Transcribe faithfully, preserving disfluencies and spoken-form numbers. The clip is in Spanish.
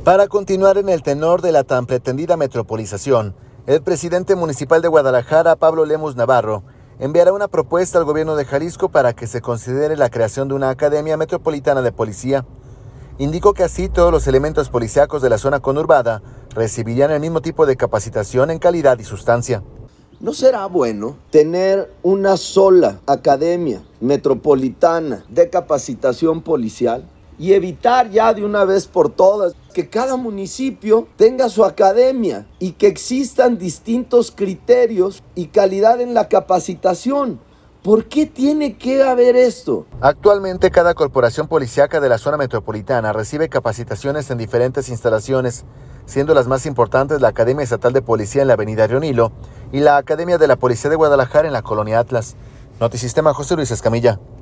Para continuar en el tenor de la tan pretendida metropolización, el presidente municipal de Guadalajara, Pablo Lemus Navarro, enviará una propuesta al gobierno de Jalisco para que se considere la creación de una Academia Metropolitana de Policía. Indicó que así todos los elementos policíacos de la zona conurbada recibirían el mismo tipo de capacitación en calidad y sustancia. ¿No será bueno tener una sola academia metropolitana de capacitación policial y evitar ya de una vez por todas que cada municipio tenga su academia y que existan distintos criterios y calidad en la capacitación? ¿Por qué tiene que haber esto? Actualmente cada corporación policíaca de la zona metropolitana recibe capacitaciones en diferentes instalaciones, siendo las más importantes la Academia Estatal de Policía en la Avenida Río Nilo y la Academia de la Policía de Guadalajara en la Colonia Atlas. Notisistema, José Luis Escamilla.